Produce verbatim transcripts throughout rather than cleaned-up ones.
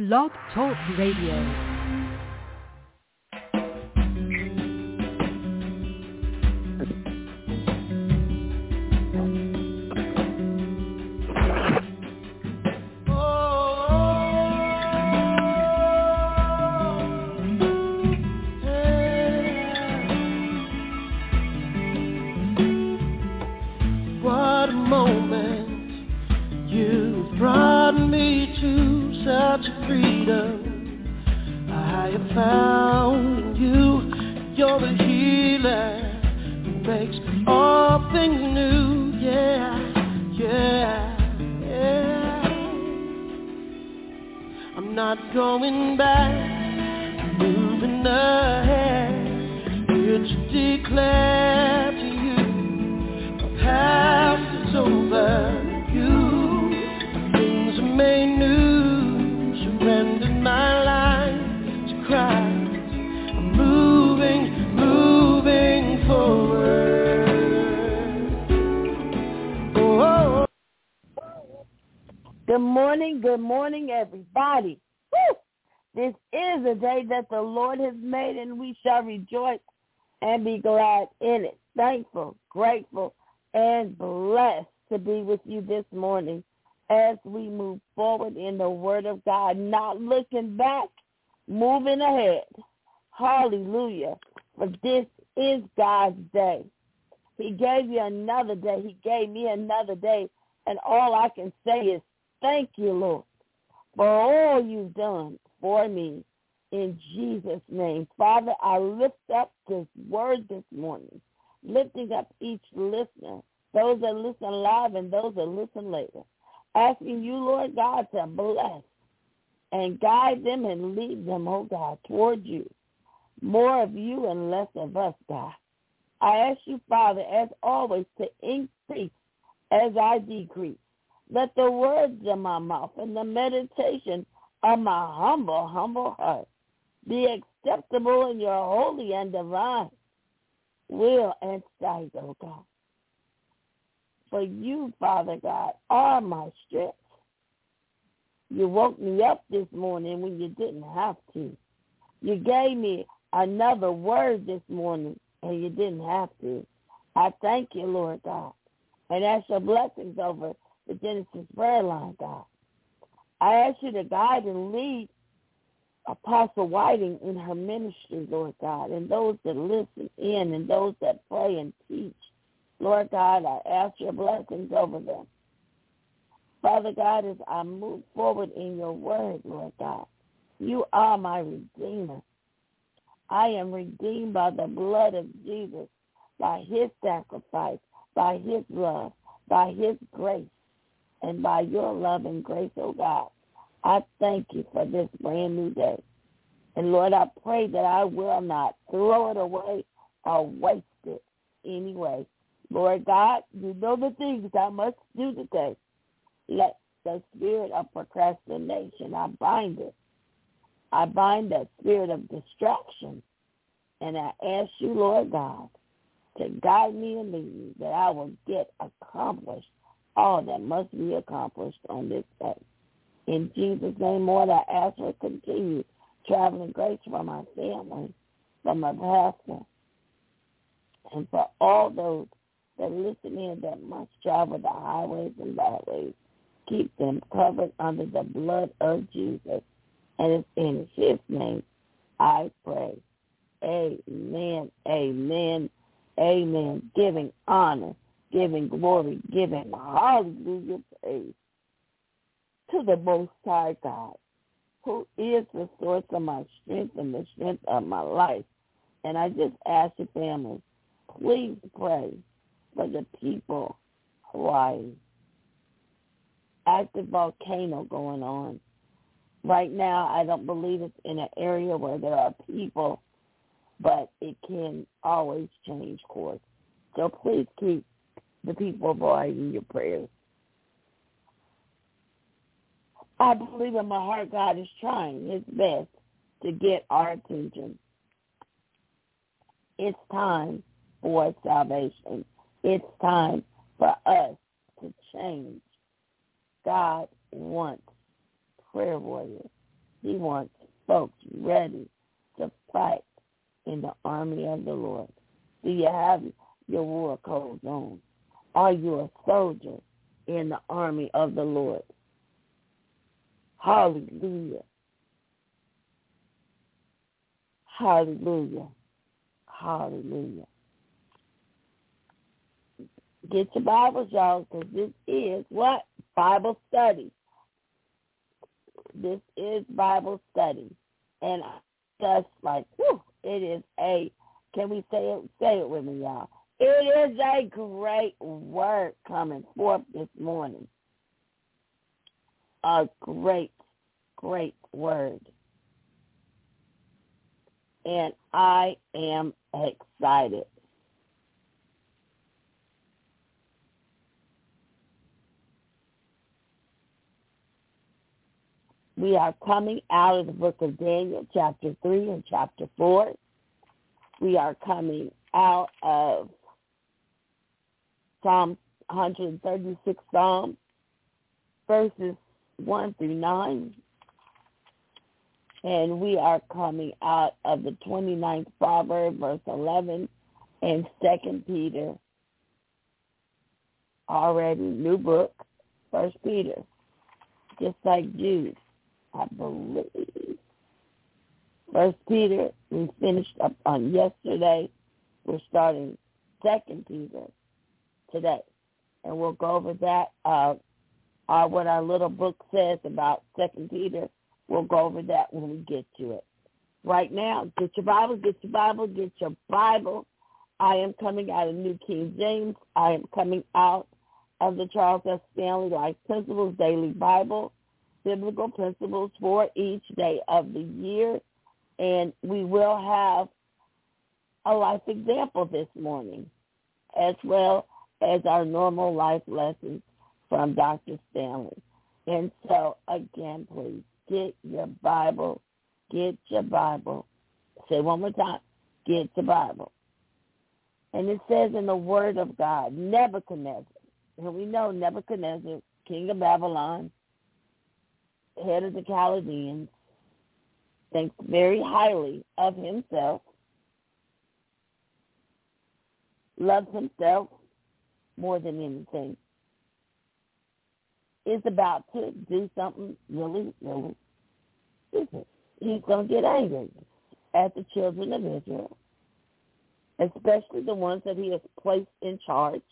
Blog Talk Radio. That the Lord has made, and we shall rejoice and be glad in it. Thankful, grateful, and blessed to be with you this morning as we move forward in the Word of God, not looking back, moving ahead. Hallelujah. For this is God's day. He gave you another day. He gave me another day. And all I can say is thank you, Lord, for all you've done for me. In Jesus' name. Father, I lift up this word this morning, lifting up each listener, those that listen live and those that listen later, asking you, Lord God, to bless and guide them and lead them, oh God, toward you. More of you and less of us, God. I ask you, Father, as always, to increase as I decrease. Let the words of my mouth and the meditation of my humble, humble heart be acceptable in your holy and divine will and sight, oh God. For you, Father God, are my strength. You woke me up this morning when you didn't have to. You gave me another word this morning and you didn't have to. I thank you, Lord God. And ask your blessings over the Genesis prayer line, God. I ask you to guide and lead Apostle Whiting in her ministry, Lord God, and those that listen in and those that pray and teach. Lord God, I ask your blessings over them. Father God, as I move forward in your word, Lord God, you are my Redeemer. I am redeemed by the blood of Jesus, by his sacrifice, by his love, by his grace, and by your love and grace, oh God. I thank you for this brand new day. And, Lord, I pray that I will not throw it away or waste it anyway. Lord God, you know the things I must do today. Let the spirit of procrastination, I bind it. I bind that spirit of distraction. And I ask you, Lord God, to guide me and lead me that I will get accomplished all that must be accomplished on this day. In Jesus' name, Lord, I ask for continued traveling grace for my family, for my pastor, and for all those that listen in that must travel the highways and byways. Keep them covered under the blood of Jesus. And it's in his name I pray. Amen, amen, amen. Giving honor, giving glory, giving hallelujah praise to the Most High God, who is the source of my strength and the strength of my life. And I just ask your family, please pray for the people of Hawaii. Active volcano going on. Right now, I don't believe it's in an area where there are people, but it can always change course. So please keep the people of Hawaii in your prayers. I believe in my heart God is trying his best to get our attention. It's time for salvation. It's time for us to change. God wants prayer warriors. He wants folks ready to fight in the army of the Lord. Do you have your war clothes on? Are you a soldier in the army of the Lord? Hallelujah. Hallelujah. Hallelujah. Get your Bibles, y'all, because this is what? Bible study. This is Bible study. And just like, whew, it is a, can we say it? Say it with me, y'all. It is a great word coming forth this morning. A great, great word. And I am excited. We are coming out of the book of Daniel, chapter three and chapter four. We are coming out of Psalm one thirty-six, Psalm, verses one through nine. And we are coming out of the twenty-ninth Proverb, verse eleven, and Second Peter, already new book, First Peter, just like Jude, I believe. First Peter, we finished up on yesterday. We're starting Second Peter today, and we'll go over that. Uh, uh, what our little book says about Second Peter. We'll go over that when we get to it. Right now, get your Bible, get your Bible, get your Bible. I am coming out of New King James. I am coming out of the Charles S. Stanley Life Principles Daily Bible, Biblical Principles for each day of the year. And we will have a life example this morning, as well as our normal life lessons from Doctor Stanley. And so, again, please, get your Bible, get your Bible. Say one more time, get your Bible. And it says in the Word of God, Nebuchadnezzar, and we know Nebuchadnezzar, king of Babylon, head of the Chaldeans, thinks very highly of himself, loves himself more than anything, is about to do something really, really stupid. He's going to get angry at the children of Israel, especially the ones that he has placed in charge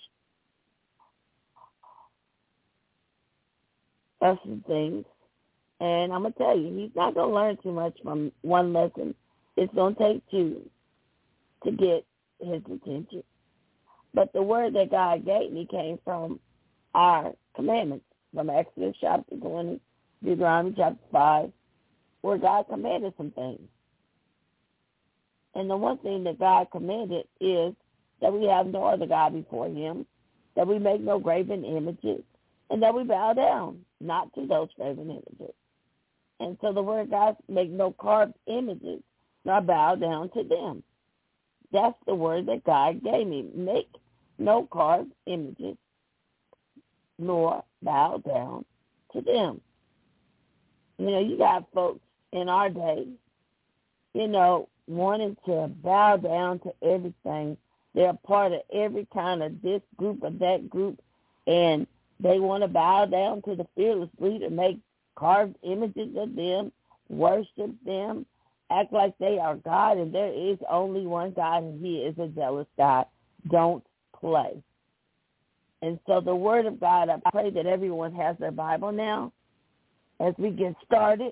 of some things. And I'm going to tell you, he's not going to learn too much from one lesson. It's going to take two to get his attention. But the word that God gave me came from our commandments, from Exodus chapter twenty, Deuteronomy chapter five, where God commanded some things. And the one thing that God commanded is that we have no other God before him, that we make no graven images, and that we bow down, not to those graven images. And so the word God, make no carved images, nor bow down to them. That's the word that God gave me. Make no carved images, nor bow down to them. You know, you got folks in our day, you know, wanting to bow down to everything. They're part of every kind of this group or that group, and they want to bow down to the fearless leader, make carved images of them, worship them, act like they are God, and there is only one God, and he is a jealous God. Don't play. And so the word of God, I pray that everyone has their Bible now as we get started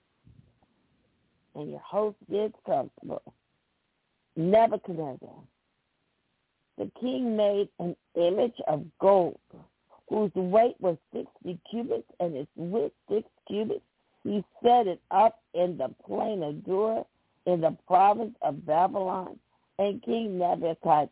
and your host gets comfortable. Nebuchadnezzar, the king, made an image of gold whose weight was sixty cubits and its width six cubits. He set it up in the plain of Dura in the province of Babylon. And King Nebuchadnezzar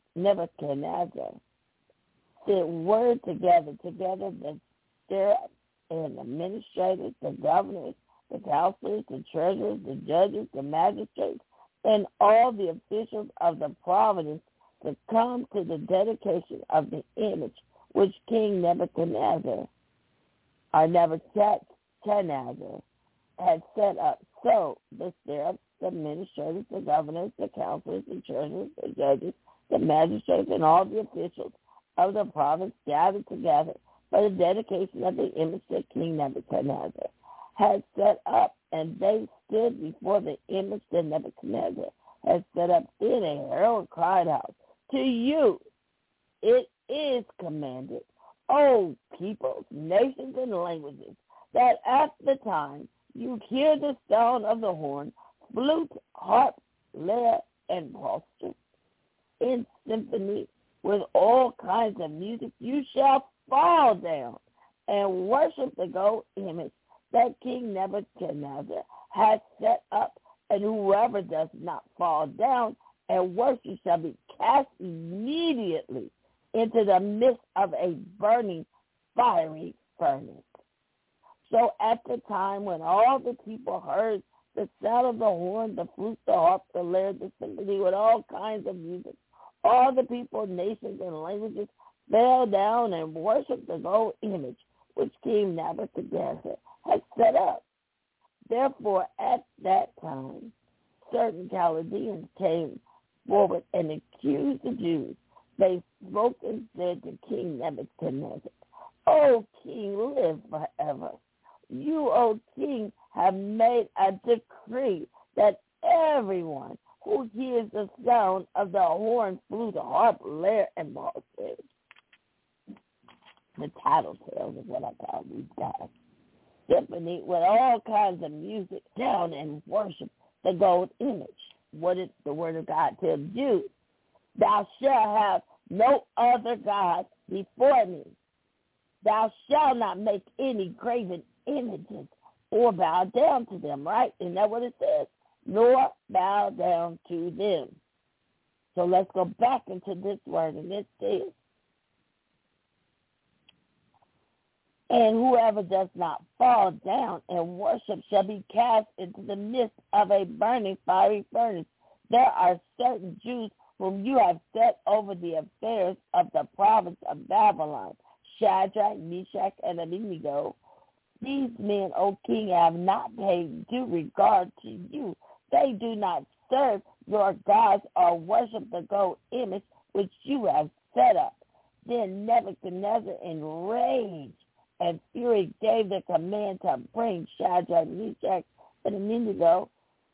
sent word together, together the stirrups and the administrators, the governors, the counselors, the treasurers, the judges, the magistrates, and all the officials of the province to come to the dedication of the image which King Nebuchadnezzar, or Nebuchadnezzar, had set up, So the sheriffs, the administrators, the governors, the counselors, the treasurers, the judges, the magistrates, and all the officials of the province gathered together for the dedication of the image that King Nebuchadnezzar had set up, and they stood before the image that Nebuchadnezzar had set up. Then a herald cried out, "To you it is commanded, O peoples, nations, and languages, that at the time you hear the sound of the horn, flute, harp, lyre, and psaltery, in symphony with all kinds of music, you shall fall down and worship the gold image that King Nebuchadnezzar has set up, and whoever does not fall down and worship shall be cast immediately into the midst of a burning fiery furnace." So at the time when all the people heard the sound of the horn, the flute, the harp, the lyre, the symphony with all kinds of music, all the people, nations, and languages fell down and worshipped the gold image which King Nebuchadnezzar had set up. Therefore, at that time, certain Chaldeans came forward and accused the Jews. They spoke and said to King Nebuchadnezzar, "O king, live forever. You, O king, have made a decree that everyone who hears the sound of the horn, flute, harp, lyre, and psaltery," the tattletales is what I call these guys, "symphony with all kinds of music, down and worship the gold image." What did the word of God tell you? "Thou shalt have no other God before me. Thou shalt not make any graven images or bow down to them," right? Isn't that what it says? "Nor bow down to them." So let's go back into this word, and it says, "And whoever does not fall down and worship shall be cast into the midst of a burning fiery furnace. There are certain Jews whom you have set over the affairs of the province of Babylon, Shadrach, Meshach, and Abednego. These men, O king, have not paid due regard to you. They do not serve your gods or worship the gold image which you have set up." Then Nebuchadnezzar, in rage and fury, gave the command to bring Shadrach, Meshach, and Abednego.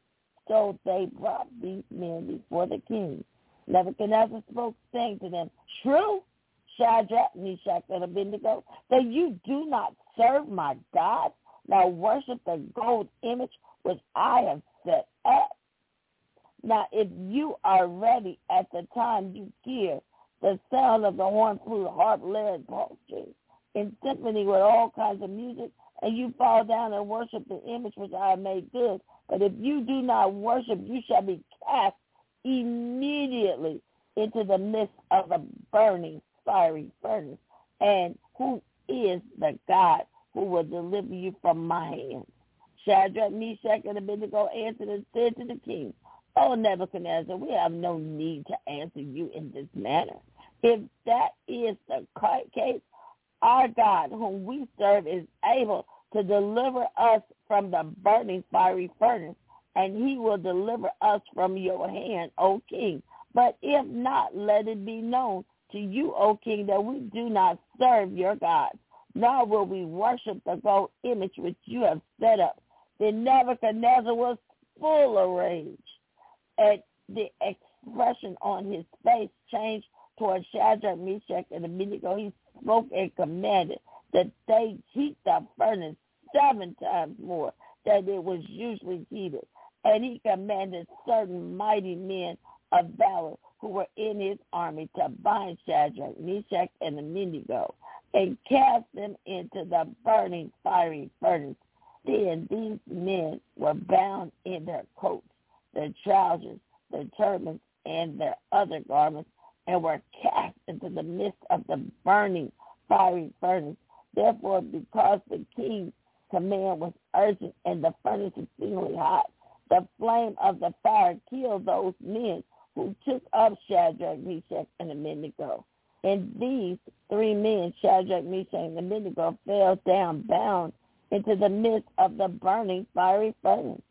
So they brought these men before the king. Nebuchadnezzar spoke, saying to them, "True, Shadrach, Meshach, and Abednego, that you do not serve my gods, nor worship the gold image which I have set up. Now, if you are ready at the time you hear the sound of the horn, flute, harp, lyre, and psaltery, in symphony with all kinds of music, and you fall down and worship the image which I have made good. But if you do not worship, you shall be cast immediately into the midst of a burning fiery furnace. And who is the God who will deliver you from my hands?" Shadrach, Meshach, and Abednego answered and said to the king, "O Nebuchadnezzar, we have no need to answer you in this manner. If that is the case, our God, whom we serve, is able to deliver us from the burning fiery furnace, and he will deliver us from your hand, O king. But if not, let it be known to you, O king, that we do not serve your gods, nor will we worship the gold image which you have set up." Then Nebuchadnezzar was full of rage, and the expression on his face changed toward Shadrach, Meshach, and Abednego. He spoke and commanded that they heat the furnace seven times more than it was usually heated. And he commanded certain mighty men of valor who were in his army to bind Shadrach, Meshach, and Abednego and cast them into the burning fiery furnace. Then these men were bound in their coats, their trousers, their turbans, and their other garments, and were cast into the midst of the burning fiery furnace. Therefore, because the king's command was urgent and the furnace exceedingly hot, the flame of the fire killed those men who took up Shadrach, Meshach, and Abednego. And these three men, Shadrach, Meshach, and Abednego, fell down bound into the midst of the burning fiery furnace.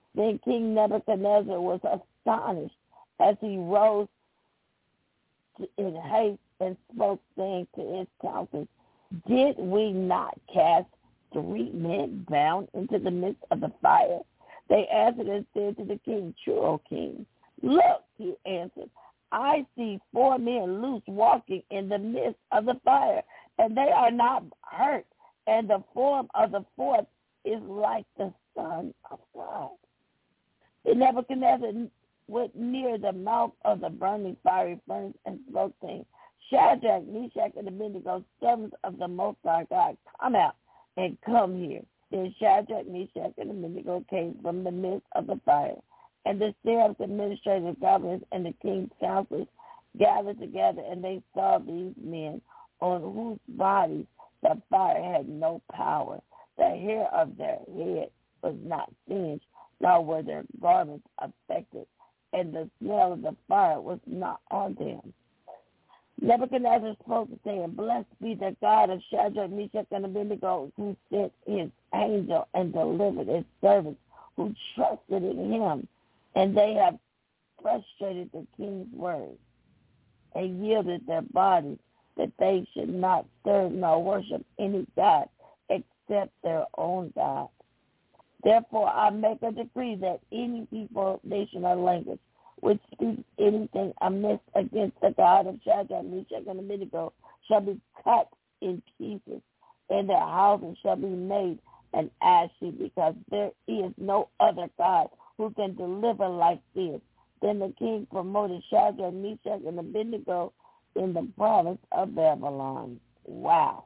Then King Nebuchadnezzar was astonished as he rose in haste and spoke, saying to his counselors, did we not cast three men bound into the midst of the fire? They answered and said to the king, true, O king. Look, he answered, I see four men loose walking in the midst of the fire, and they are not hurt, and the form of the fourth is like the Son of God. And Nebuchadnezzar went near the mouth of the burning fiery furnace and spoke, saying, Shadrach, Meshach, and Abednego, servants of the Most High God, come out and come here. Then Shadrach, Meshach, and Abednego came from the midst of the fire. And the seraphs, administrators, governors, and the king's counselors gathered together, and they saw these men on whose bodies the fire had no power. The hair of their head was not singed, nor were their garments affected, and the smell of the fire was not on them. Nebuchadnezzar spoke, saying, blessed be the God of Shadrach, Meshach, and Abednego, who sent his angel and delivered his servants who trusted in him. And they have frustrated the king's words and yielded their bodies that they should not serve nor worship any god except their own God. Therefore I make a decree that any people, nation, or language which speaks anything amiss against the God of Shadrach, Meshach, and Abednego shall be cut in pieces, and their houses shall be made an ash heap, because there is no other God who can deliver like this. Then the king promoted Shadrach, Meshach, and Abednego in the province of Babylon. Wow.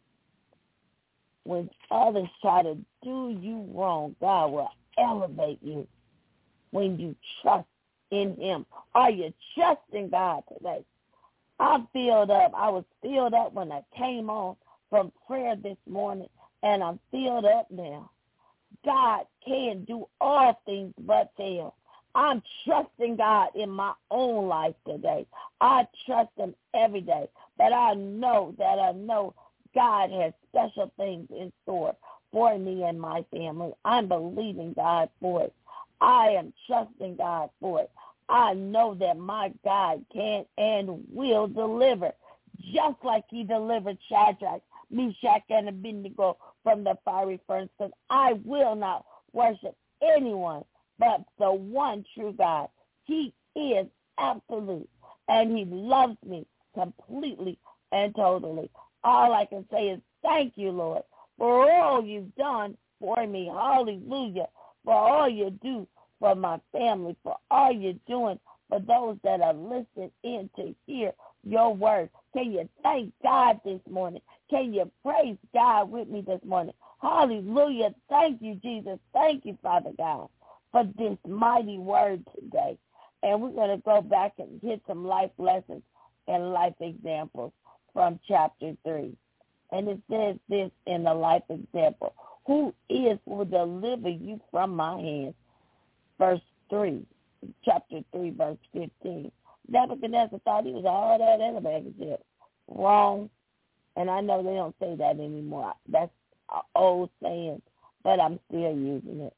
When others try to do you wrong, God will elevate you when you trust in him. Are you trusting God today? I'm filled up. I was filled up when I came on from prayer this morning, and I'm filled up now. God can do all things but fail. I'm trusting God in my own life today. I trust him every day. But I know that I know God has special things in store for me and my family. I'm believing God for it. I am trusting God for it. I know that my God can and will deliver, just like he delivered Shadrach, Meshach, and Abednego from the fiery furnace, because I will not worship anyone but the one true God. He is absolute, and he loves me completely and totally. All I can say is thank you, Lord, for all you've done for me. Hallelujah. For all you do for my family, for all you're doing for those that are listening in to hear your word. Can you thank God this morning? Can you praise God with me this morning? Hallelujah. Thank you, Jesus. Thank you, Father God, for this mighty word today. And we're going to go back and get some life lessons and life examples from chapter three. And it says this in the life example: who is will deliver you from my hands? Verse three, chapter three, verse fifteen. Nebuchadnezzar thought he was all that in a bag of chips. Wrong. And I know they don't say that anymore. That's an old saying, but I'm still using it.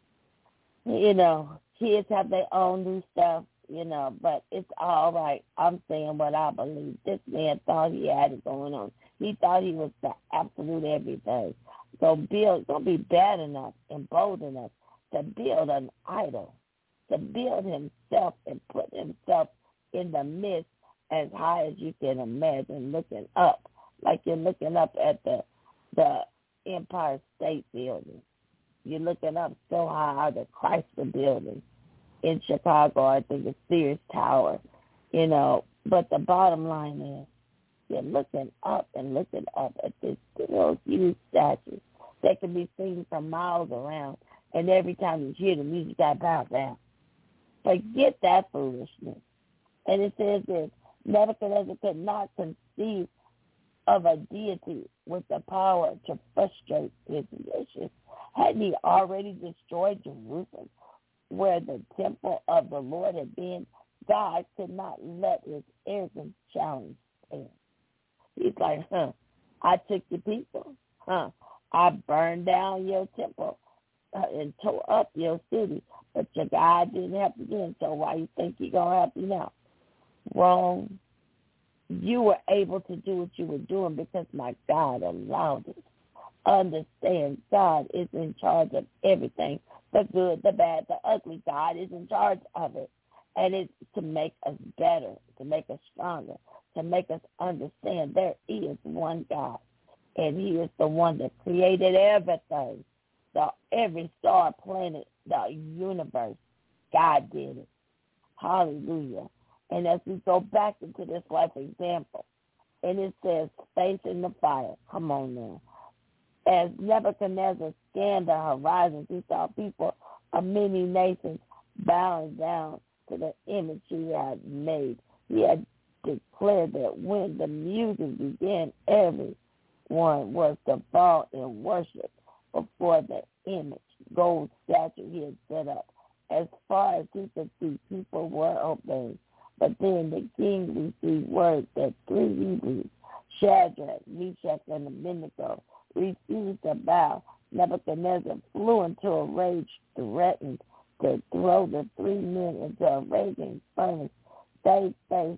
You know, kids have their own new stuff, you know, but it's all right. I'm saying what I believe. This man thought he had it going on. He thought he was the absolute everything. So build, don't be bad enough and bold enough to build an idol, to build himself and put himself in the midst as high as you can imagine, looking up, like you're looking up at the the Empire State Building. You're looking up so high, the Chrysler Building in Chicago, I think it's Sears Tower, you know. But the bottom line is, you're looking up and looking up at this little huge statue that can be seen from miles around, and every time you hear the music, got bow down. Forget that foolishness. And it says this: Nebuchadnezzar could not conceive of a deity with the power to frustrate his wishes. Hadn't he already destroyed Jerusalem, where the temple of the Lord had been? God could not let his arrogant challenge stand. He's like, huh, I took your people. Huh, I burned down your temple. uh, and tore up your city, but your God didn't help you then, so why you think He's going to help you now? Wrong. You were able to do what you were doing because my God allowed it. Understand, God is in charge of everything, the good, the bad, the ugly. God is in charge of it. And it's to make us better, to make us stronger, to make us understand there is one God. And He is the one that created everything, the every star, planet, the universe. God did it. Hallelujah. And as we go back into this life example, and it says, face in the fire. Come on now. As Nebuchadnezzar scanned the horizons, he saw people of many nations bowing down to the image he had made. He had declared that when the music began, everyone was to fall in worship before the image, gold statue he had set up. As far as he could see, people were obeying. But then the king received word that three Hebrews, Shadrach, Meshach, and Abednego, refused to bow. Nebuchadnezzar flew into a rage, threatened to throw the three men into a raging furnace. They faced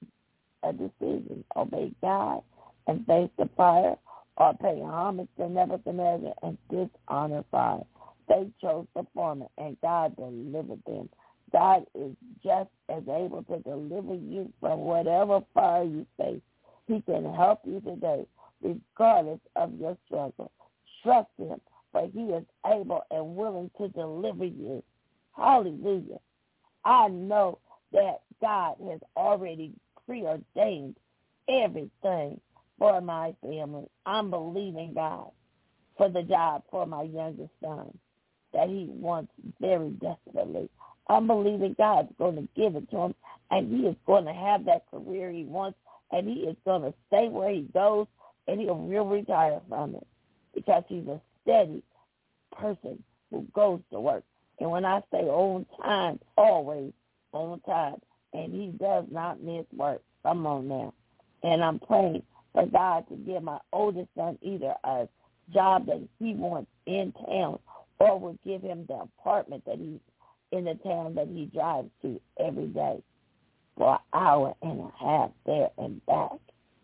a decision: obey God and face the fire, or pay homage to Nebuchadnezzar and dishonor fire. They chose the former, and God delivered them. God is just as able to deliver you from whatever fire you face. He can help you today, regardless of your struggle. Trust Him, for He is able and willing to deliver you. Hallelujah. I know that God has already preordained everything for my family. I'm believing God for the job for my youngest son that he wants very desperately. I'm believing God's going to give it to him, and he is going to have that career he wants, and he is going to stay where he goes, and he'll real retire from it because he's a steady person who goes to work. And when I say on time, always on time, and he does not miss work. Come on now. And I'm praying for God to give my oldest son either a job that he wants in town or will give him the apartment that he's in the town that he drives to every day for an hour and a half there and back.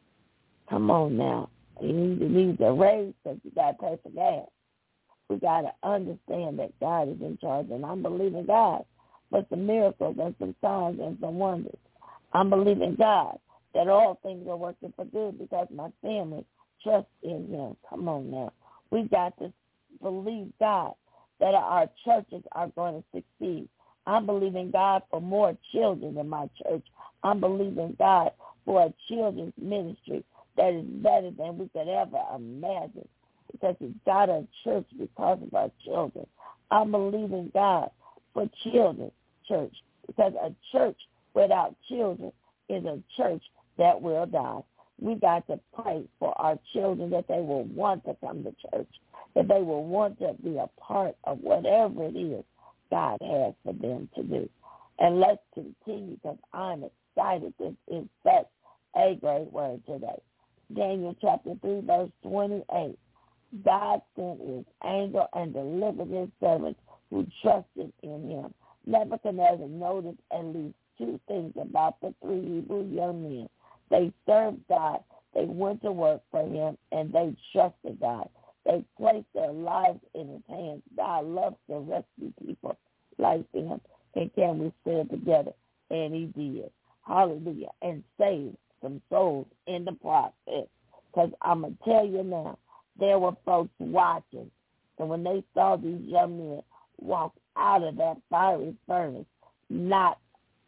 Come on now. He needs, he needs a raise because you got to pay for gas. We got to understand that God is in charge, and I'm believing God for some miracles and some signs and some wonders. I'm believing God that all things are working for good because my family trusts in Him. Come on now. We got to believe God that our churches are going to succeed. I'm believing God for more children in my church. I'm believing God for a children's ministry that is better than we could ever imagine because He's got a church because of our children. I'm believing God for children's church because a church without children is a church that will die. We got to pray for our children that they will want to come to church, that they will want to be a part of whatever it is God has for them to do. And let's continue because I'm excited. This is such a great word today. Daniel chapter three, verse twenty-eight. God sent His angel and delivered His servants who trusted in Him. Nebuchadnezzar noticed at least two things about the three Hebrew young men. They served God, they went to work for Him, and they trusted God. They placed their lives in His hands. God loves to rescue people like them. And can we stand together? And He did. Hallelujah. And saved some souls in the process. Because I'm going to tell you now, there were folks watching. And when they saw these young men walk out of that fiery furnace, not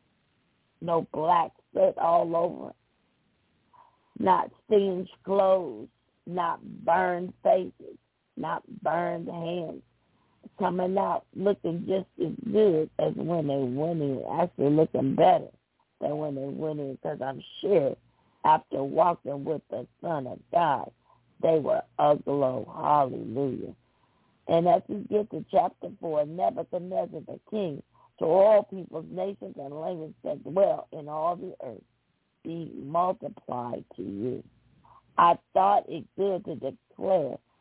no black sweat all over, not singed clothes, not burned faces, not burned hands, coming out looking just as good as when they went in, actually looking better than when they went in, because I'm sure after walking with the Son of God, they were aglow. Hallelujah. And as we get to chapter four, Nebuchadnezzar the king, to all peoples, nations, and languages that dwell in all the earth, be multiplied to you. I thought it good to declare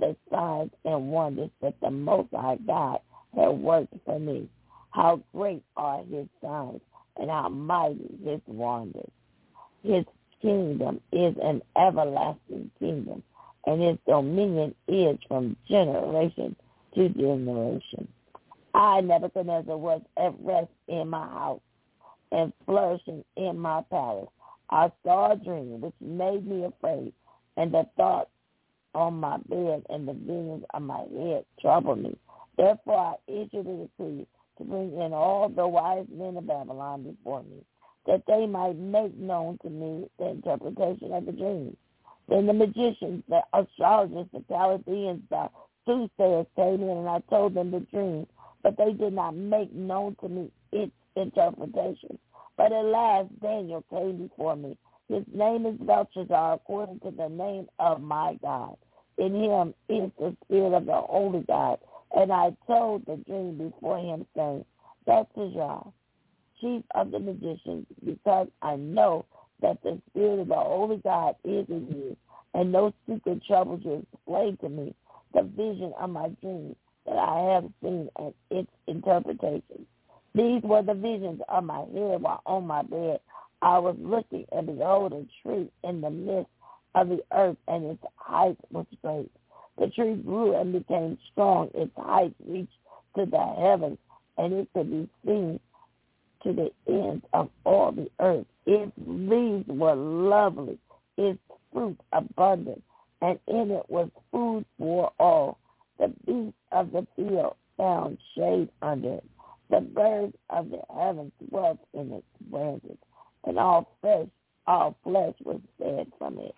the signs and wonders that the Most High God had worked for me. How great are his signs and how mighty his wonders. His kingdom is an everlasting kingdom, and his dominion is from generation to generation. I, Nebuchadnezzar, was at rest in my house and flourishing in my palace. I saw a dream which made me afraid, and the thoughts on my bed and the visions of my head troubled me. Therefore I issued a decree to bring in all the wise men of Babylon before me, that they might make known to me the interpretation of the dream. Then the magicians, the astrologers, the Chaldeans, the soothsayers came in, and I told them the dream, but they did not make known to me its interpretation. But at last Daniel came before me. His name is Belshazzar, according to the name of my God. In him is the spirit of the holy God. And I told the dream before him, saying, Belshazzar, chief of the magicians, because I know that the spirit of the holy God is in you, and no secret troubles you explain to me the vision of my dream that I have seen and its interpretation. These were the visions of my head while on my bed. I was looking, and behold, a tree in the midst of the earth, and its height was great. The tree grew and became strong. Its height reached to the heavens, and it could be seen to the ends of all the earth. Its leaves were lovely, its fruit abundant, and in it was food for all. The beasts of the field found shade under it. The birds of the heavens dwelt in its branches, and all flesh, all flesh was fed from it.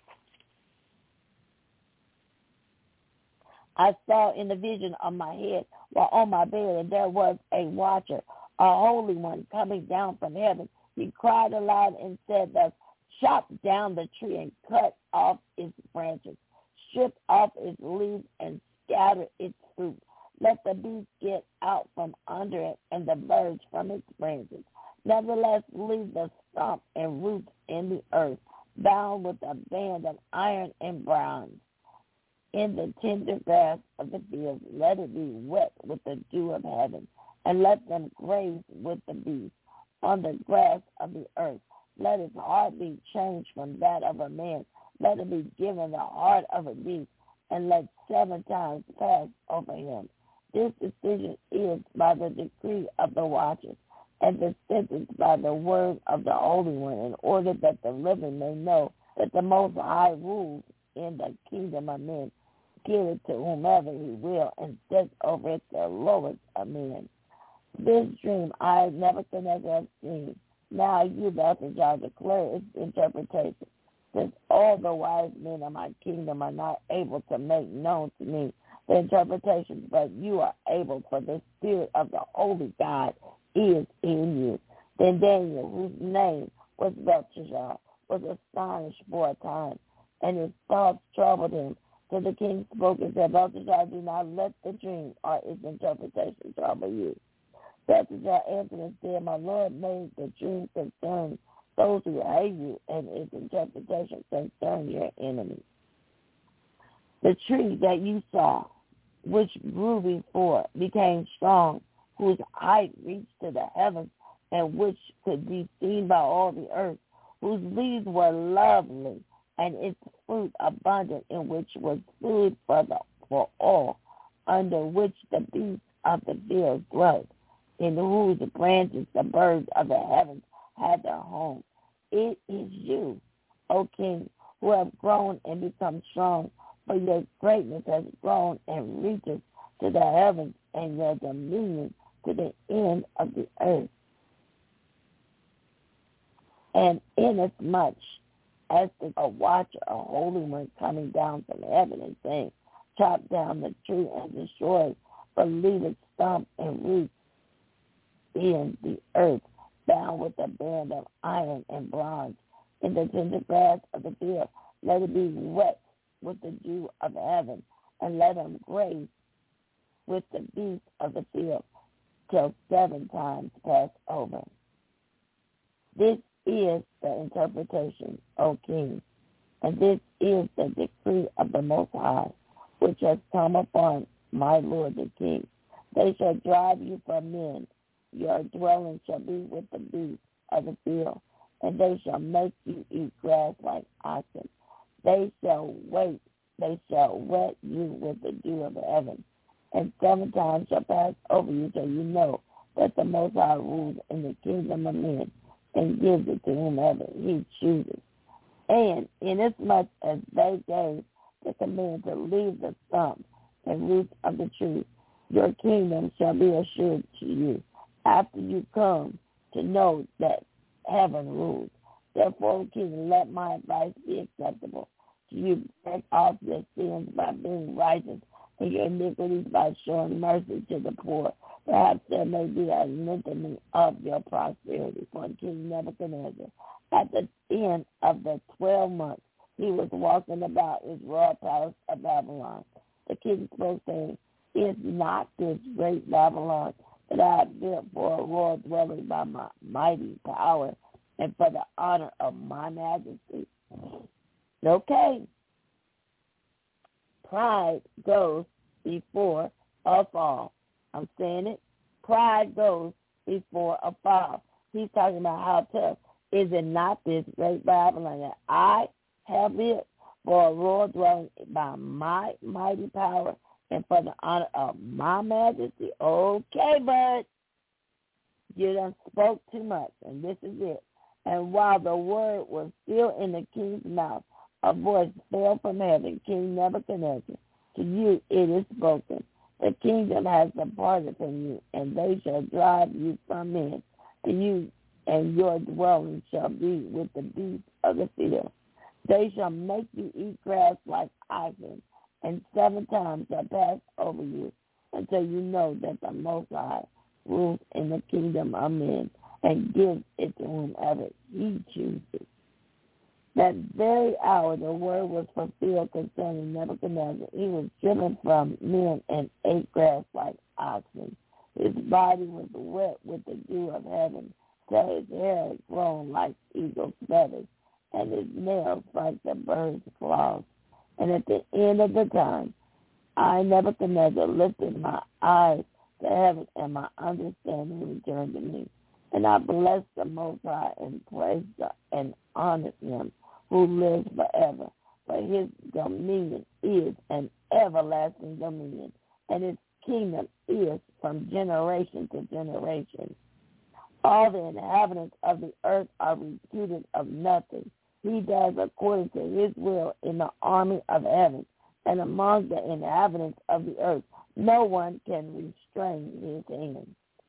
I saw in the vision of my head while on my bed, and there was a watcher, a holy one, coming down from heaven. He cried aloud and said thus, chop down the tree and cut off its branches, strip off its leaves and scatter its fruit. Let the beast get out from under it and the birds from its branches. Nevertheless, leave the stump and roots in the earth, bound with a band of iron and bronze. In the tender grass of the field, let it be wet with the dew of heaven, and let them graze with the beasts. On the grass of the earth, let its heart be changed from that of a man. Let it be given the heart of a beast, and let seven times pass over him. This decision is by the decree of the watchers, and the sentence by the word of the Holy One, in order that the living may know that the Most High rules in the kingdom of men, give it to whomever he will, and sets over it the lowest of men. This dream I Nebuchadnezzar have seen. Now you, Belshazzar, declare its interpretation, since all the wise men of my kingdom are not able to make known to me the interpretation, but you are able, for the spirit of the holy God is in you. Then Daniel, whose name was Belshazzar, was astonished for a time, and his thoughts troubled him. So the king spoke and said, Belshazzar, do not let the dream or its interpretation trouble you. Belshazzar answered and said, my Lord made the dream concern those who hate you, and its interpretation concern your enemies. The tree that you saw, which grew before, became strong, whose height reached to the heavens, and which could be seen by all the earth, whose leaves were lovely, and its fruit abundant, in which was food for the for all, under which the beasts of the field dwelt, in whose branches the birds of the heavens had their home. It is you, O king, who have grown and become strong, for your greatness has grown and reaches to the heavens, and your dominion to the end of the earth. And inasmuch as a watcher, a holy one, coming down from heaven and saying, chop down the tree and destroy it, but leave its stump and roots in the earth, bound with a band of iron and bronze. In the tender grass of the field, let it be wet with the dew of heaven, and let them graze with the beasts of the field till seven times pass over. This is the interpretation, O king, and this is the decree of the Most High, which has come upon my Lord the King. They shall drive you from men. Your dwelling shall be with the beasts of the field, and they shall make you eat grass like oxen. They shall wait, they shall wet you with the dew of heaven, and seven times shall pass over you till you know that the Most High rules in the kingdom of men and gives it to whomever he chooses. And inasmuch as they gave the command to leave the stump and roots of the tree, your kingdom shall be assured to you after you come to know that heaven rules. Therefore, King, let my advice be acceptable to you. Break off your sins by being righteous and your iniquities by showing mercy to the poor. Perhaps there may be a lengthening of your prosperity. For King Nebuchadnezzar, at the end of the twelve months, he was walking about his royal palace of Babylon. The king spoke, saying, Is not this great Babylon that I have built for a royal dwelling by my mighty power and for the honor of my majesty? Okay. Pride goes before a fall. I'm saying it. Pride goes before a fall. He's talking about how tough. Is it not this great Babylon that I have built for a royal dwelling by my mighty power and for the honor of my majesty? Okay, bud. You done spoke too much, and this is it. And while the word was still in the king's mouth, a voice fell from heaven, King Nebuchadnezzar, to you it is spoken. The kingdom has departed from you, and they shall drive you from men, and you and your dwelling shall be with the beasts of the field. They shall make you eat grass like oxen, and seven times shall pass over you, until you know that the Most High rules in the kingdom of men, and gives it to whomever he chooses. That very hour the word was fulfilled concerning Nebuchadnezzar. He was driven from men and ate grass like oxen. His body was wet with the dew of heaven, so his hair had grown like eagle's feathers, and his nails like the bird's claws. And at the end of the time, I, Nebuchadnezzar, lifted my eyes to heaven, and my understanding returned to me. And I blessed the Most High and praised and honored him who lives forever. For his dominion is an everlasting dominion, and his kingdom is from generation to generation. All the inhabitants of the earth are reputed of nothing. He does according to his will in the army of heaven, and among the inhabitants of the earth no one can restrain his hand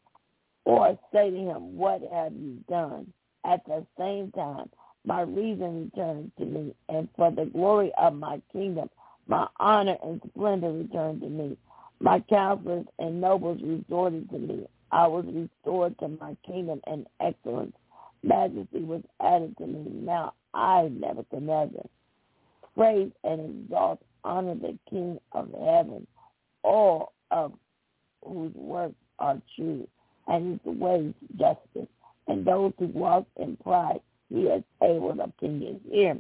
or say to him, What have you done? At the same time, my reason returned to me, and for the glory of my kingdom, my honor and splendor returned to me. My counselors and nobles resorted to me. I was restored to my kingdom and excellence. Majesty was added to me. Now I, Nebuchadnezzar, praise and exalt, honor the King of heaven, all of whose works are true, and his ways justice, and those who walk in pride he is able to opinion. Hear me.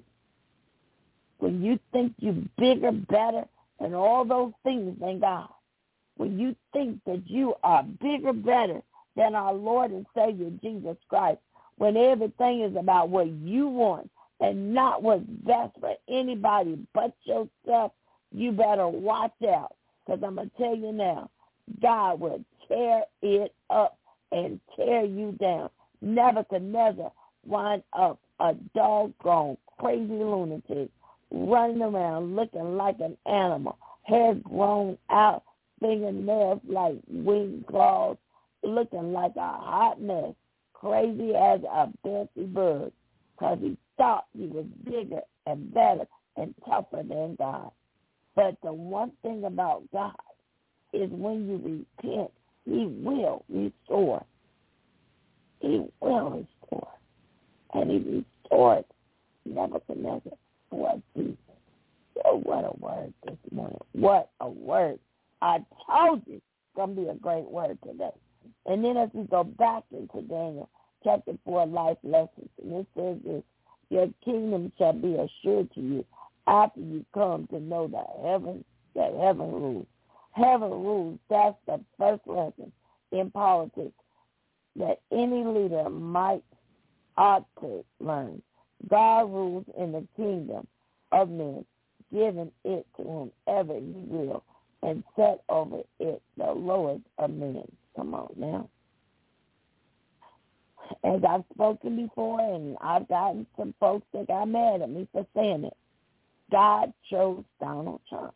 When you think you're bigger, better, and all those things than God, when you think that you are bigger, better than our Lord and Savior Jesus Christ, when everything is about what you want and not what's best for anybody but yourself, you better watch out, because I'm going to tell you now, God will tear it up and tear you down. Nebuchadnezzar wind up a doggone crazy lunatic running around looking like an animal, hair grown out, fingernails like wing claws, looking like a hot mess, crazy as a Betsy bug, because he thought he was bigger and better and tougher than God. But the one thing about God is when you repent, he will restore. He will restore. And he restored Nebuchadnezzar for a season. Oh, what a word this morning. What a word. I told you it's going to be a great word today. And then as we go back into Daniel chapter four, life lessons, and it says this, your kingdom shall be assured to you after you come to know the heaven that heaven rules. Heaven rules. That's the first lesson in politics that any leader might ought to learn. God rules in the kingdom of men, giving it to whomever he will, and set over it the lowest of men. Come on now. As I've spoken before, and I've gotten some folks that got mad at me for saying it, God chose Donald Trump.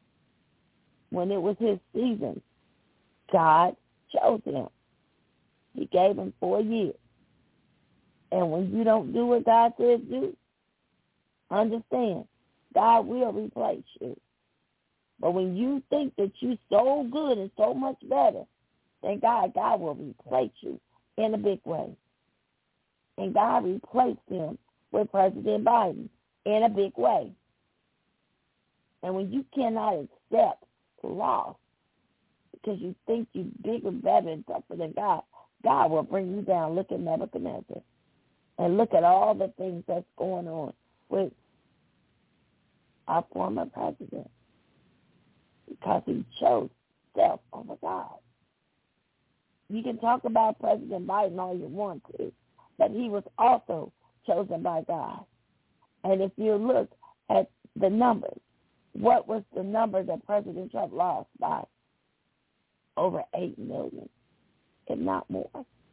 When it was his season, God chose him. He gave him four years. And when you don't do what God says do, understand, God will replace you. But when you think that you're so good and so much better than God, God will replace you in a big way. And God replaced him with President Biden in a big way. And when you cannot accept loss because you think you're bigger, better, and tougher than God, God will bring you down. Look at Nebuchadnezzar. And look at all the things that's going on with our former president. Because he chose self over God. You can talk about President Biden all you want to, but he was also chosen by God. And if you look at the numbers, what was the number that President Trump lost by? Over eight million, if not more.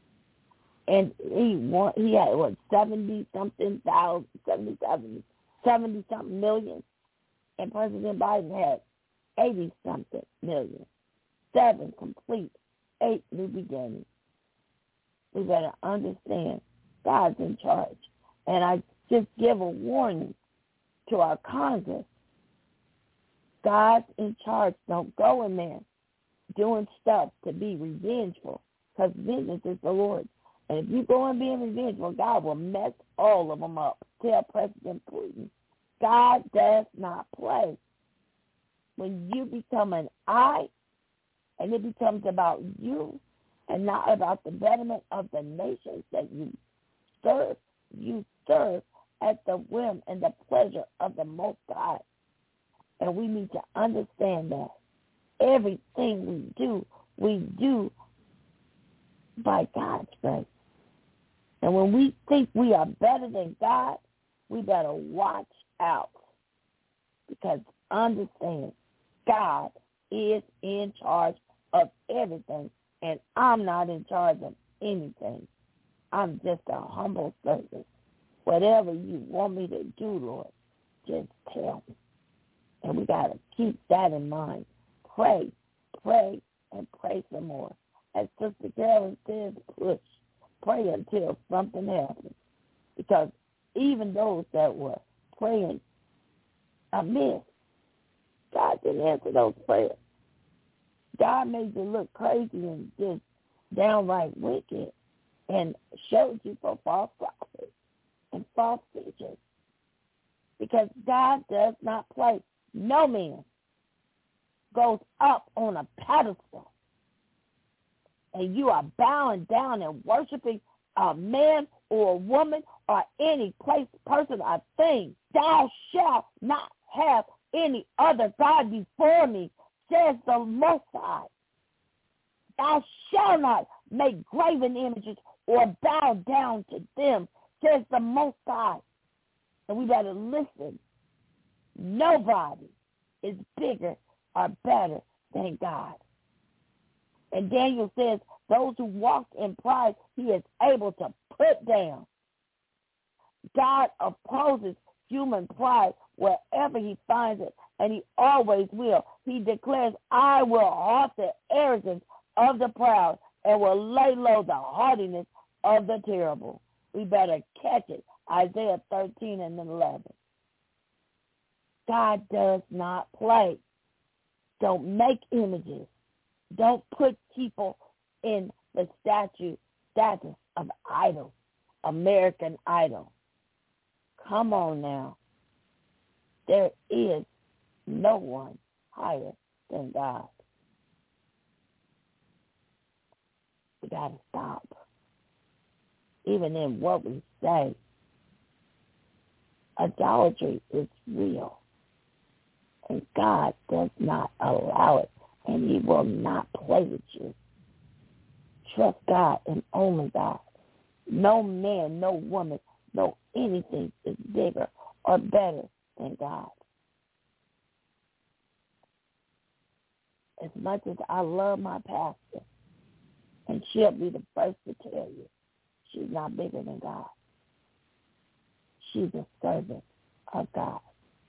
And he won, he had, what, seventy-something thousand, seventy-seven, seventy-something million. And President Biden had eighty-something million. Seven complete, eight new beginnings. We better understand God's in charge. And I just give a warning to our Congress. God's in charge. Don't go in there doing stuff to be revengeful, because vengeance is the Lord. And if you go and be revengeful, God will mess all of them up. Tell President Putin, God does not play. When you become an I, and it becomes about you and not about the betterment of the nations that you serve, you serve at the whim and the pleasure of the Most High. And we need to understand that everything we do, we do by God's grace. And when we think we are better than God, we better watch out. Because understand, God is in charge of everything, and I'm not in charge of anything. I'm just a humble servant. Whatever you want me to do, Lord, just tell me. And we got to keep that in mind. Pray, pray, and pray some more. As Sister Carolyn says, push. Pray until something happens. Because even those that were praying amiss, God didn't answer those prayers. God made you look crazy and just downright wicked and showed you for false prophets and false teachers. Because God does not play. No man goes up on a pedestal and you are bowing down and worshiping a man or a woman or any place, person, or thing. Thou shalt not have any other God before me, says the Most High. Thou shalt not make graven images or bow down to them, says the Most High. And we better listen. Nobody is bigger or better than God. And Daniel says, those who walk in pride, he is able to put down. God opposes human pride wherever he finds it, and he always will. He declares, I will halt the arrogance of the proud and will lay low the haughtiness of the terrible. We better catch it. Isaiah thirteen and eleven. God does not play. Don't make images. Don't put people in the statue status of idol, American Idol. Come on now. There is no one higher than God. We got to stop. Even in what we say, idolatry is real. And God does not allow it, and he will not play with you. Trust God and only God. No man, no woman, no anything is bigger or better than God. As much as I love my pastor, and she'll be the first to tell you, she's not bigger than God. She's a servant of God.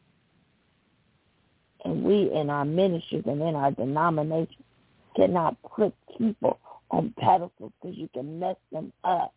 And we in our ministries and in our denomination cannot put people on pedestals because you can mess them up.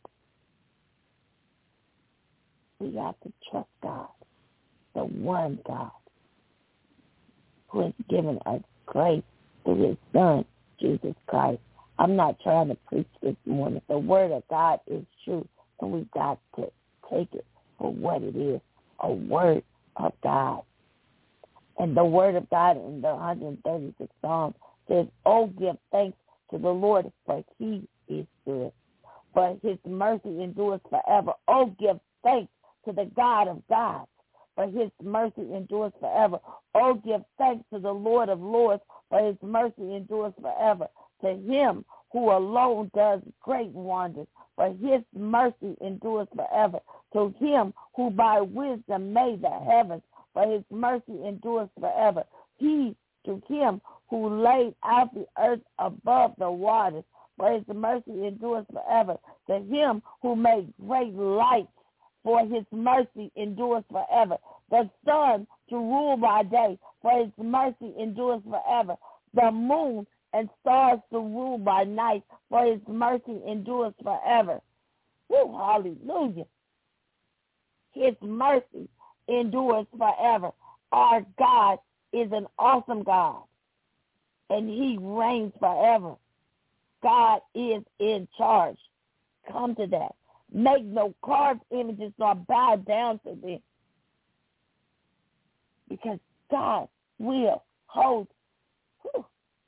We have to trust God, the one God who has given us grace through his Son, Jesus Christ. I'm not trying to preach this morning. The word of God is true, and we've got to take it for what it is, a word of God. And the word of God in the one hundred thirty-sixth Psalm says, "Oh, give thanks to the Lord, for he is good, for his mercy endures forever. Oh, give thanks to the God of gods, for his mercy endures forever. Oh, give thanks to the Lord of lords, for his mercy endures forever. To him who alone does great wonders, for his mercy endures forever. To him who by wisdom made the heavens, for his mercy endures forever. He, to him who laid out the earth above the waters, for his mercy endures forever. To him who made great lights, for his mercy endures forever. The sun to rule by day, for his mercy endures forever. The moon and stars to rule by night, for his mercy endures forever. Woo, hallelujah. His mercy endures forever. Our God is an awesome God, and he reigns forever. God is in charge. Come to that. Make no carved images nor bow down to them, because God will hold, whew,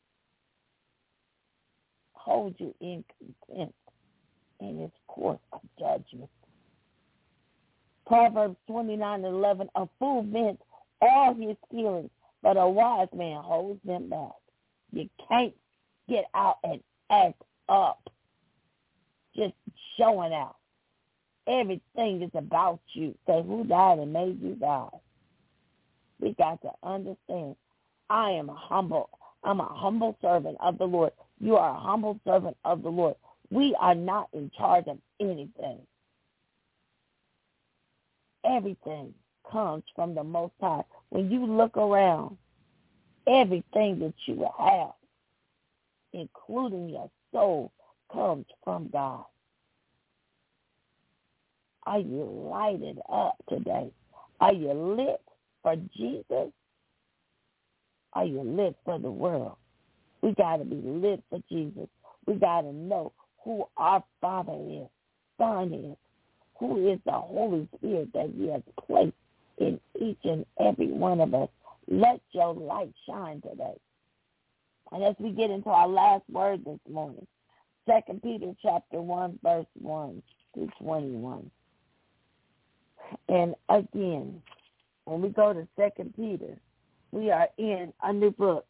hold you in contempt in his court of judgment. Proverbs twenty-nine and eleven, a fool vents all his feelings, but a wise man holds them back. You can't get out and act up, just showing out. Everything is about you. Say, who died and made you die? We got to understand, I am a humble, I'm a humble servant of the Lord. You are a humble servant of the Lord. We are not in charge of anything. Everything comes from the Most High. When you look around, everything that you have, including your soul, comes from God. Are you lighted up today? Are you lit for Jesus? Are you lit for the world? We got to be lit for Jesus. We got to know who our Father is, Son is, who is the Holy Spirit that he has placed in each and every one of us. Let your light shine today. And as we get into our last word this morning, Second Peter chapter one, verse one through twenty-one. And again, when we go to Second Peter, we are in a new book.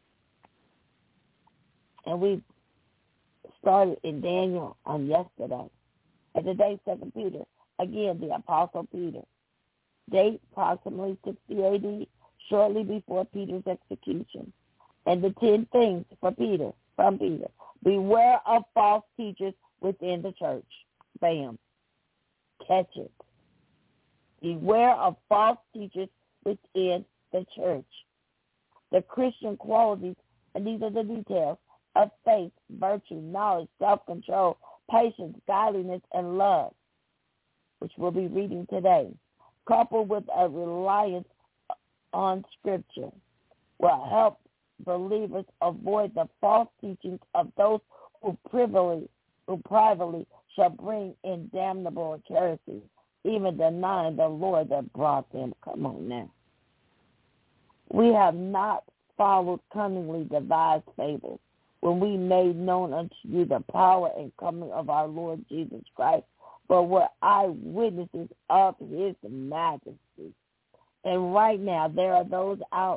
And we started in Daniel on yesterday. And today, Second Peter, again, the Apostle Peter. Date approximately sixty A D, shortly before Peter's execution. And the ten things for Peter, from Peter. Beware of false teachers within the church. Bam. Catch it. Beware of false teachers within the church. The Christian qualities, and these are the details, of faith, virtue, knowledge, self-control, patience, godliness, and love, which we'll be reading today, coupled with a reliance on Scripture, will help believers avoid the false teachings of those who privately, who privately shall bring in damnable heresies, even denying the Lord that brought them. Come on now. We have not followed cunningly devised fables when we made known unto you the power and coming of our Lord Jesus Christ, but were eyewitnesses of his majesty. And right now there are those out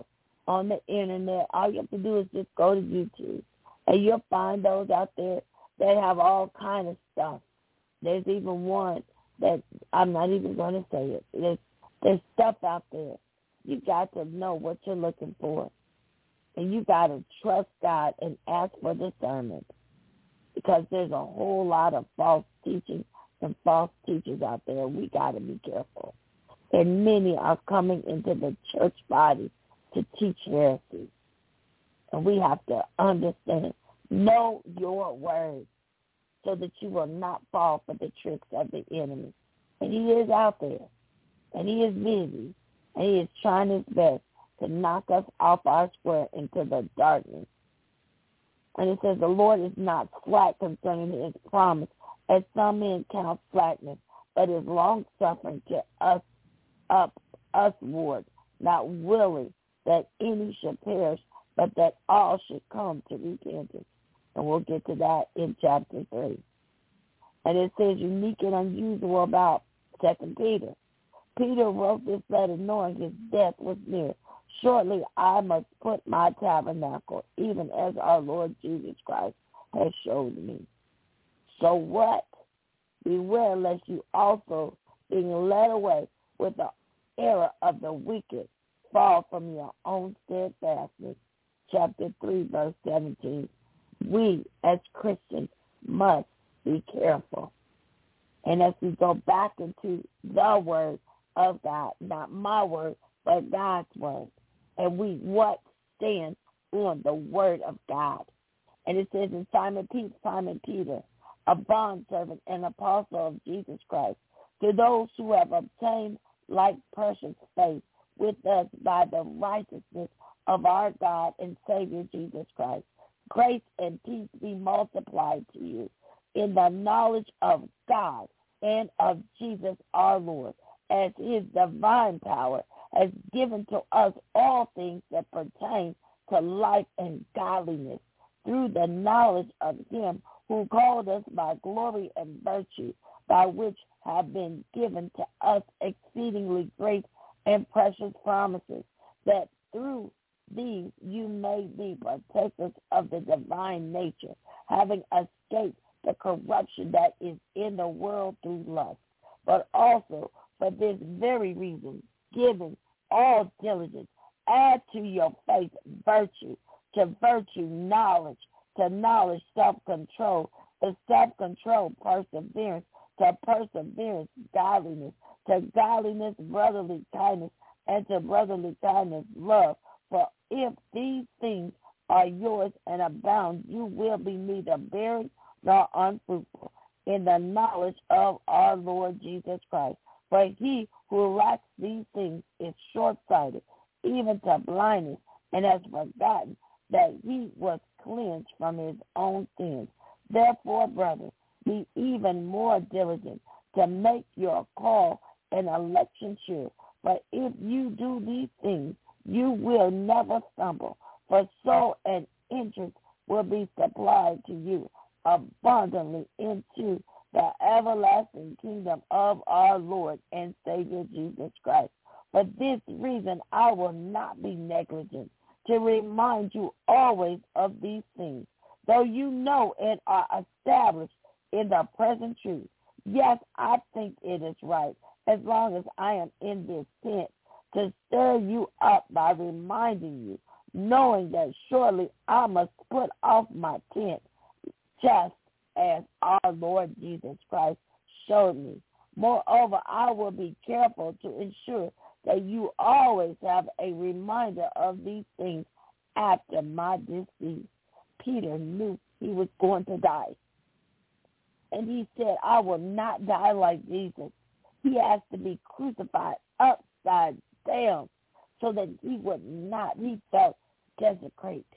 on the internet. All you have to do is just go to YouTube, and you'll find those out there that have all kind of stuff. There's even one that I'm not even going to say it. There's, there's stuff out there. You got to know what you're looking for, and you got to trust God and ask for discernment, because there's a whole lot of false teaching and false teachers out there. We got to be careful. And many are coming into the church body to teach heresy. And we have to understand, know your word, so that you will not fall for the tricks of the enemy. And he is out there, and he is busy, and he is trying his best to knock us off our square into the darkness. And it says the Lord is not slack concerning his promise, as some men count slackness, but is long-suffering to us, up usward, not willing that any should perish, but that all should come to repentance. And we'll get to that in chapter three. And it says unique and unusual about Second Peter. Peter wrote this letter knowing his death was near. Shortly I must put my tabernacle, even as our Lord Jesus Christ has showed me. So what? Beware lest you also, being led away with the error of the wicked, fall from your own steadfastness. Chapter three, verse seventeen. We, as Christians, must be careful. And as we go back into the word of God, not my word, but God's word, and we what stand on the word of God. And it says in Simon Peter, Simon Peter, a bondservant and apostle of Jesus Christ, to those who have obtained like precious faith with us by the righteousness of our God and Savior Jesus Christ. Grace and peace be multiplied to you in the knowledge of God and of Jesus our Lord, as his divine power has given to us all things that pertain to life and godliness, through the knowledge of him who called us by glory and virtue, by which have been given to us exceedingly great and precious promises, that through these you may be partakers of the divine nature, having escaped the corruption that is in the world through lust. But also for this very reason, giving all diligence, add to your faith virtue, to virtue knowledge, to knowledge self-control, to self-control perseverance, to perseverance godliness, to godliness brotherly kindness, and to brotherly kindness love. For if these things are yours and abound, you will be neither barren nor unfruitful in the knowledge of our Lord Jesus Christ. For he who lacks these things is short-sighted, even to blindness, and has forgotten that he was cleansed from his own sins. Therefore, brothers, be even more diligent to make your call and election sure. For if you do these things, you will never stumble, for so an entrance will be supplied to you abundantly into the everlasting kingdom of our Lord and Savior Jesus Christ. For this reason, I will not be negligent to remind you always of these things, though you know and are established in the present truth. Yes, I think it is right, as long as I am in this tent, to stir you up by reminding you, knowing that surely I must put off my tent, just as our Lord Jesus Christ showed me. Moreover, I will be careful to ensure that you always have a reminder of these things after my decease. Peter knew he was going to die. And he said, I will not die like Jesus. He has to be crucified upside down so that he would not, he felt, desecrate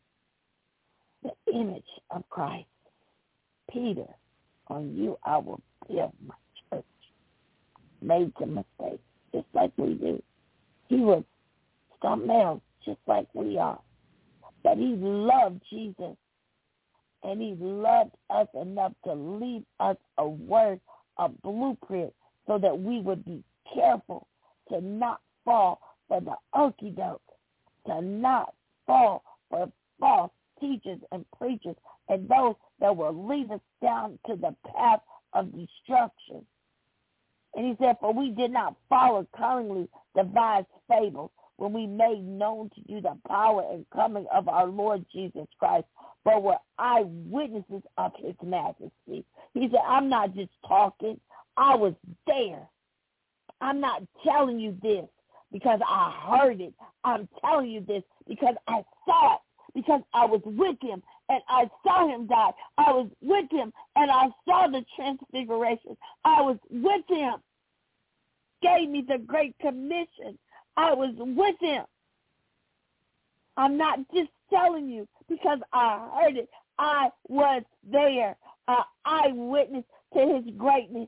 the image of Christ. Peter, on you I will build my church. Made some mistakes, just like we do. He was something else, just like we are. But he loved Jesus, and he loved us enough to leave us a word, a blueprint, so that we would be careful to not fall for the okie doke to not fall for false teachers and preachers and those that will lead us down to the path of destruction. And he said, for we did not follow cunningly devised fables when we made known to you the power and coming of our Lord Jesus Christ, but were eyewitnesses of his majesty. He said, I'm not just talking. I was there. I'm not telling you this because I heard it. I'm telling you this because I saw it, because I was with him and I saw him die. I was with him and I saw the transfiguration. I was with him. Gave me the Great Commission. I was with him. I'm not just telling you because I heard it. I was there. An eyewitness to his greatness.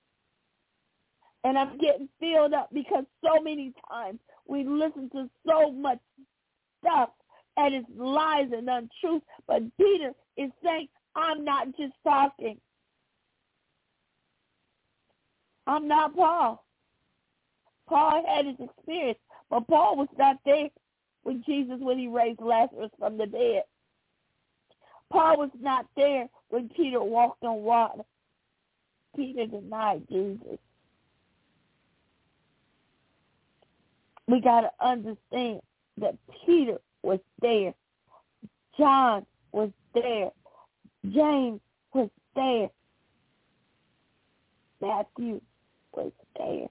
And I'm getting filled up because so many times we listen to so much stuff and it's lies and untruth. But Peter is saying, I'm not just talking. I'm not Paul. Paul had his experience, but Paul was not there with Jesus when he raised Lazarus from the dead. Paul was not there when Peter walked on water. Peter denied Jesus. We got to understand that Peter was there. John was there. James was there. Matthew was there.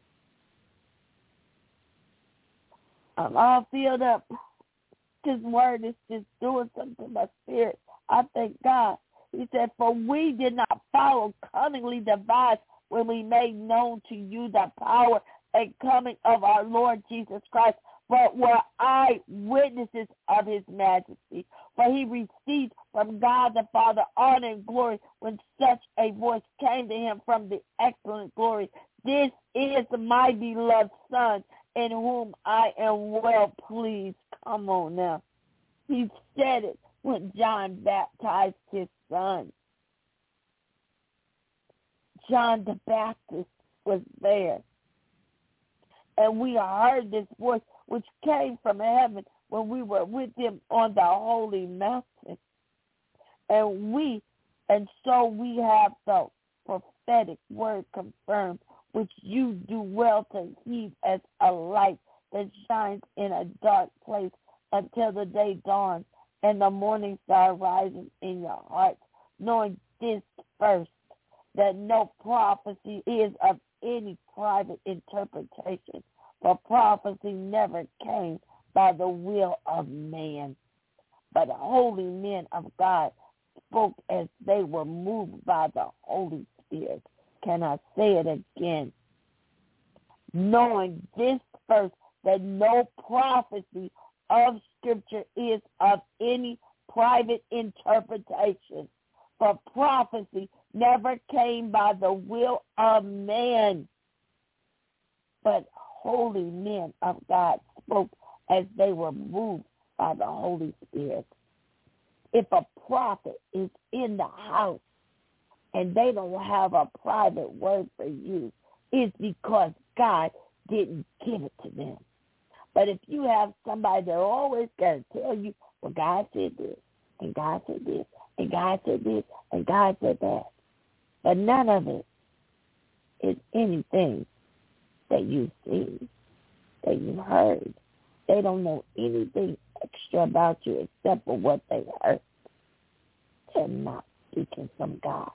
I'm all filled up. This word is just doing something to my spirit. I thank God. He said, for we did not follow cunningly devised when we made known to you the power and coming of our Lord Jesus Christ, but were eyewitnesses of his majesty. For he received from God the Father honor and glory when such a voice came to him from the excellent glory. This is my beloved Son, in whom I am well pleased. Come on now. He said it when John baptized his son. John the Baptist was there. And we heard this voice which came from heaven when we were with him on the holy mountain. And we, and so we have the prophetic word confirmed, which you do well to heed as a light that shines in a dark place until the day dawns and the morning star rises in your hearts, knowing this first, that no prophecy is of any private interpretation, for prophecy never came by the will of man, but holy men of God spoke as they were moved by the Holy Spirit. Can I say it again? Knowing this first, that no prophecy of Scripture is of any private interpretation, for prophecy never came by the will of man, but holy men of God spoke as they were moved by the Holy Spirit. If a prophet is in the house and they don't have a private word for you, it's because God didn't give it to them. But if you have somebody that always got to tell you, well, God said this, and God said this, and God said this, and God said that, but none of it is anything that you see, that you heard. They don't know anything extra about you except for what they heard. They're not speaking from God.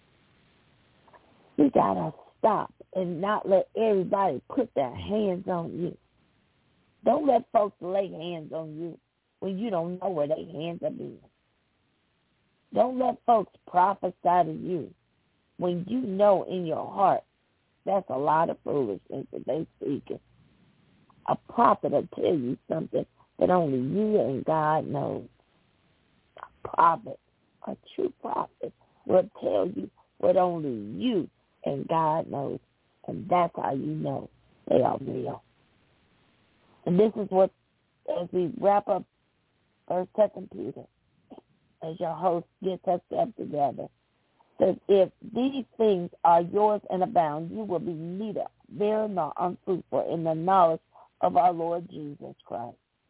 We got to stop and not let everybody put their hands on you. Don't let folks lay hands on you when you don't know where their hands are being. Don't let folks prophesy to you when you know in your heart that's a lot of foolishness that they speaking. A prophet will tell you something that only you and God knows. A prophet, a true prophet, will tell you what only you and God knows. And that's how you know they are real. And this is what, as we wrap up First, Second Peter, as your host gets herself together, that if these things are yours and abound, you will be neither barren nor unfruitful in the knowledge of our Lord Jesus Christ.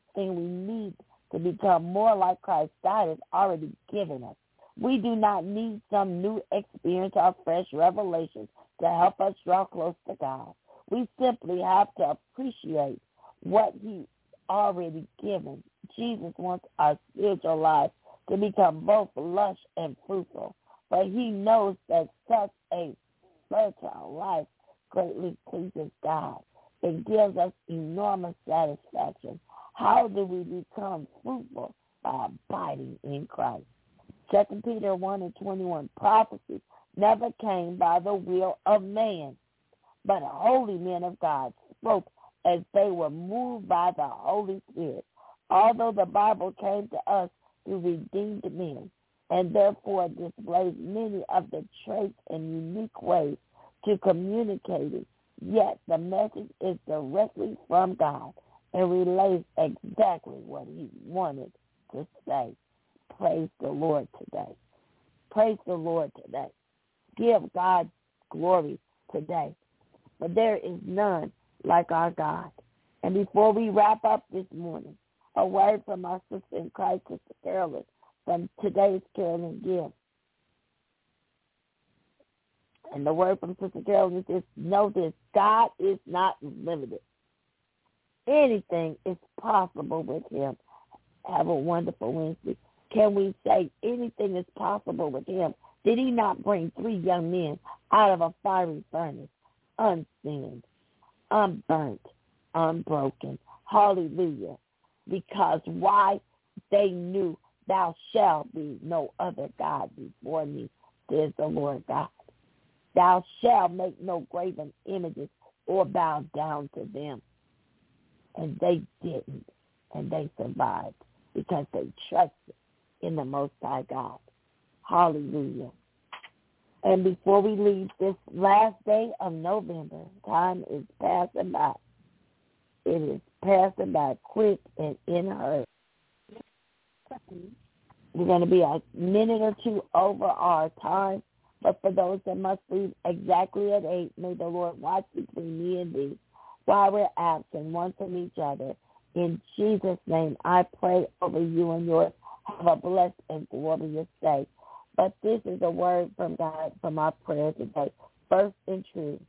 everything we need to become more like Christ, God has already given us. We do not need some new experience or fresh revelations to help us draw close to God. We simply have to appreciate what He's already given. Jesus wants our spiritual lives to become both lush and fruitful, but He knows that such a fertile life greatly pleases God. It gives us enormous satisfaction. How do we become fruitful? By abiding in Christ. Second Peter one and twenty-one, prophecy never came by the will of man, but holy men of God spoke as they were moved by the Holy Spirit. Although the Bible came to us through redeemed men, and therefore displays many of the traits and unique ways to communicate it, yet the message is directly from God and relays exactly what He wanted to say. Praise the Lord today. Praise the Lord today. Give God glory today. For there is none like our God. And before we wrap up this morning, a word from our sister in Christ, Sister Carolyn, from today's Carolyn Gift. And the word from Sister Carolyn is, know this, God is not limited. Anything is possible with Him. Have a wonderful Wednesday. Can we say anything is possible with Him? Did He not bring three young men out of a fiery furnace, unsinned, unburnt, unbroken? Hallelujah. Because why? They knew, thou shalt be no other God before me, says the Lord God. Thou shalt make no graven images or bow down to them. And they didn't, and they survived because they trusted in the Most High God. Hallelujah. And before we leave this last day of November, time is passing by. It is passing by quick and in a hurry. We're going to be a minute or two over our time, but for those that must leave exactly at eight, may the Lord watch between me and thee while we're absent one from each other. In Jesus' name, I pray over you and yours. Have a blessed and glorious day. But this is a word from God from our prayer today. First and true.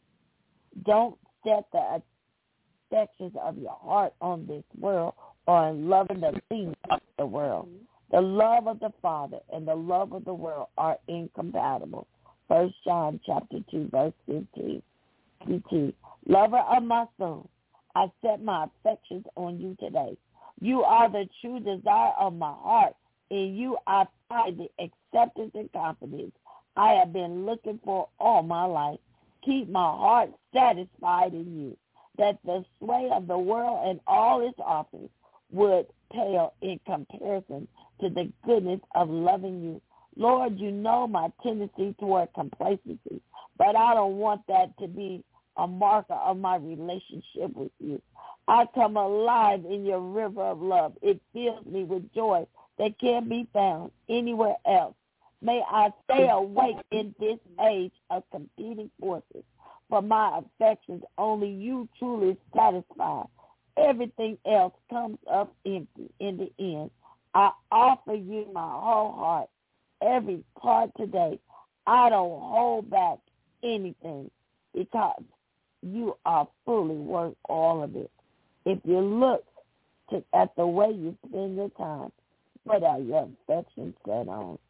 Don't set the affections of your heart on this world or on loving the things of the world. The love of the Father and the love of the world are incompatible. First John chapter two, verse fifteen. fifteen. Lover of my soul, I set my affections on you today. You are the true desire of my heart. In you I find the acceptance and confidence I have been looking for all my life. Keep my heart satisfied in you, that the sway of the world and all its offers would pale in comparison to the goodness of loving you. Lord, you know my tendency toward complacency, but I don't want that to be a marker of my relationship with you. I come alive in your river of love. It fills me with joy that can't be found anywhere else. May I stay awake in this age of competing forces. For my affections, only you truly satisfy. Everything else comes up empty in the end. I offer you my whole heart, every part today. I don't hold back anything because you are fully worth all of it. If you look to, at the way you spend your time, what are your affections set on?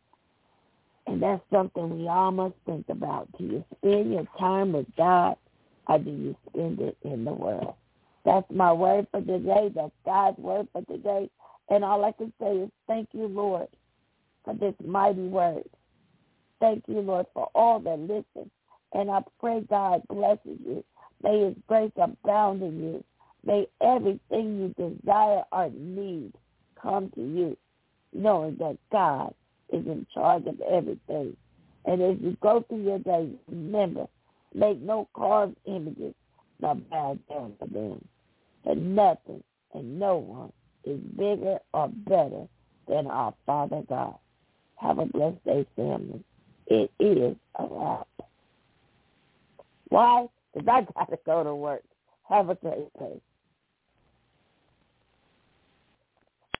And that's something we all must think about. Do you spend your time with God or do you spend it in the world? That's my word for today. That's God's word for today. And all I can say is thank you, Lord, for this mighty word. Thank you, Lord, for all that listen. And I pray God blesses you. May His grace abound in you. May everything you desire or need come to you, knowing that God is in charge of everything. And as you go through your day, remember, make no carved images, nor bow down to them. And nothing and no one is bigger or better than our Father God. Have a blessed day, family. It is a wrap. Why? Because I got to go to work. Have a great day.